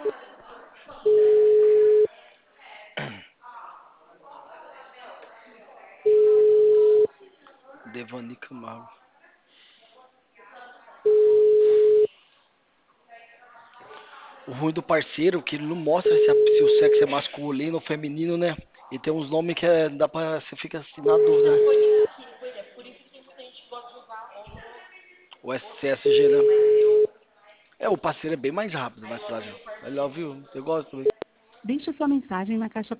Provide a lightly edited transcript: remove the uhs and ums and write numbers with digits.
Devani Camargo. O ruim do parceiro é que ele não mostra se o sexo é masculino ou feminino, né? E tem uns nomes que dá pra. Você fica assim na dúvida, né? O SSG, né? O parceiro é bem mais rápido, mais prático. I love you. Eu gosto também. Deixe sua mensagem na caixa